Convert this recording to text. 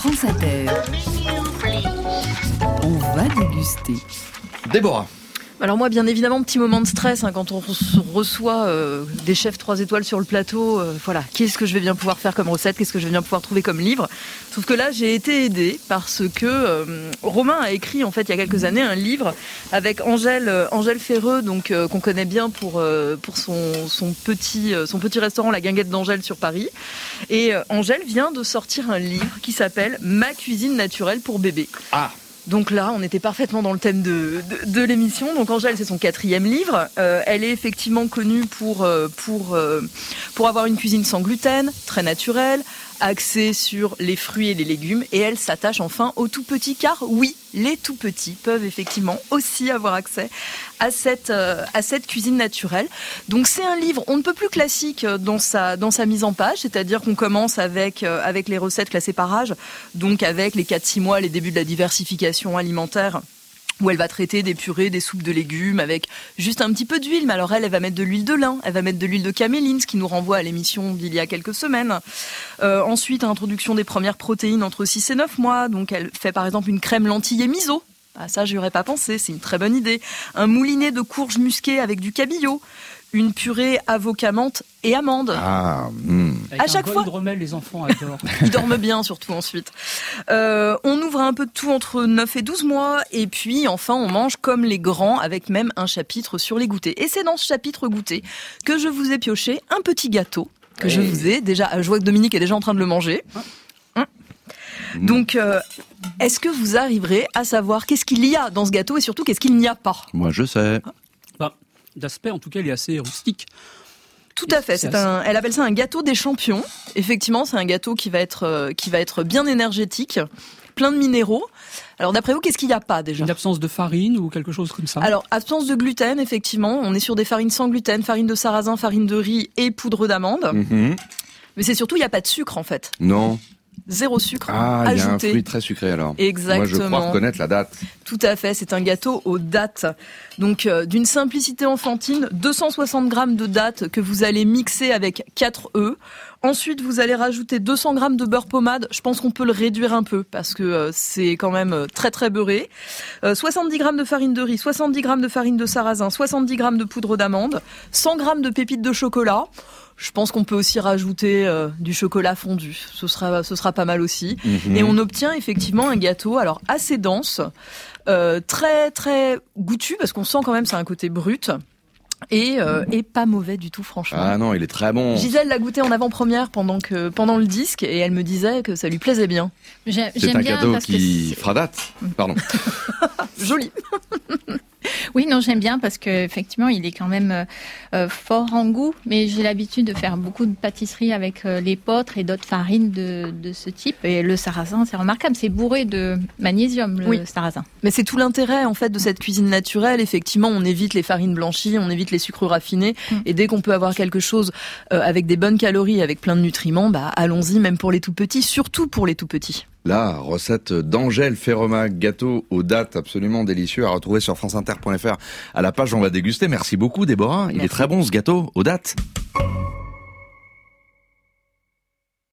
France Inter. On va déguster. Déborah. Alors moi, bien évidemment, petit moment de stress quand on reçoit des chefs 3 étoiles sur le plateau. Voilà, qu'est-ce que je vais bien pouvoir faire comme recette ? Qu'est-ce que je vais bien pouvoir trouver comme livre ? Sauf que là, j'ai été aidée parce que Romain a écrit en fait il y a quelques années un livre avec Angèle Ferreux, donc qu'on connaît bien pour son petit restaurant La Guinguette d'Angèle sur Paris. Et Angèle vient de sortir un livre qui s'appelle Ma cuisine naturelle pour bébé. Ah. Donc là, on était parfaitement dans le thème de l'émission. Donc Angèle, c'est son 4e livre. Elle est effectivement connue pour avoir une cuisine sans gluten, très naturelle, axée sur les fruits et les légumes. Et elle s'attache enfin aux tout petits, car oui, les tout petits peuvent effectivement aussi avoir accès à cette cuisine naturelle. Donc c'est un livre, on ne peut plus classique dans sa mise en page, c'est-à-dire qu'on commence avec les recettes classées par âge, donc avec les 4-6 mois, les débuts de la diversification alimentaire, où elle va traiter des purées, des soupes de légumes avec juste un petit peu d'huile. Mais alors elle va mettre de l'huile de lin, elle va mettre de l'huile de caméline, ce qui nous renvoie à l'émission d'il y a quelques semaines. Ensuite, introduction des premières protéines entre 6 et 9 mois. Donc elle fait par exemple une crème lentilles et miso. Ah, ça, j'y aurais pas pensé, c'est une très bonne idée. Un moulinet de courges musquées avec du cabillaud. Une purée avocat menthe et amandes. Ah, Avec à chaque fois, hydromel, les enfants adorent. Ils dorment bien, surtout ensuite. On ouvre un peu de tout entre 9 et 12 mois. Et puis, enfin, on mange comme les grands, avec même un chapitre sur les goûters. Et c'est dans ce chapitre goûter que je vous ai pioché un petit gâteau que je vous ai déjà... Je vois que Dominique est déjà en train de le manger. Donc, est-ce que vous arriverez à savoir qu'est-ce qu'il y a dans ce gâteau et surtout qu'est-ce qu'il n'y a pas ? moi je sais. D'aspect, en tout cas, il est assez rustique. Tout à fait. Elle appelle ça un gâteau des champions. Effectivement, c'est un gâteau qui va être bien énergétique, plein de minéraux. Alors, d'après vous, qu'est-ce qu'il n'y a pas déjà ? Une absence de farine ou quelque chose comme ça ? Alors, absence de gluten, effectivement. On est sur des farines sans gluten, farine de sarrasin, farine de riz et poudre d'amande. Mais c'est surtout, il n'y a pas de sucre, en fait. Non. 0 sucre Ah, il y a un ajouté. fruit très sucré alors. Exactement. Moi je crois reconnaître la date. Tout à fait, c'est un gâteau aux dattes. Donc d'une simplicité enfantine, 260 grammes de dattes que vous allez mixer avec 4 œufs. Ensuite, vous allez rajouter 200 grammes de beurre pommade. Je pense qu'on peut le réduire un peu parce que c'est quand même très très beurré. 70 grammes de farine de riz, 70 grammes de farine de sarrasin, 70 grammes de poudre d'amande, 100 grammes de pépites de chocolat. Je pense qu'on peut aussi rajouter du chocolat fondu. Ce sera pas mal aussi. Et on obtient effectivement un gâteau alors assez dense, très très goûtu parce qu'on sent quand même c'est un côté brut. Et pas mauvais du tout, franchement. Ah non, il est très bon. Gisèle l'a goûté en avant-première pendant le disque et elle me disait que ça lui plaisait bien. C'est un gâteau qui fera date. Pardon. Joli. Oui, non, j'aime bien parce que effectivement, il est quand même fort en goût. Mais j'ai l'habitude de faire beaucoup de pâtisseries avec l'épeautre et d'autres farines de ce type. Et le sarrasin, c'est remarquable. C'est bourré de magnésium, le sarrasin. Mais c'est tout l'intérêt en fait de cette cuisine naturelle. Effectivement, on évite les farines blanchies, on évite les sucres raffinés. Et dès qu'on peut avoir quelque chose avec des bonnes calories, avec plein de nutriments, allons-y, même pour les tout petits, surtout pour les tout petits. La recette d'Angèle Ferreux, gâteau aux dattes absolument délicieux à retrouver sur franceinter.fr à la page On va déguster. Merci beaucoup Déborah. Il est très bon ce gâteau aux dattes.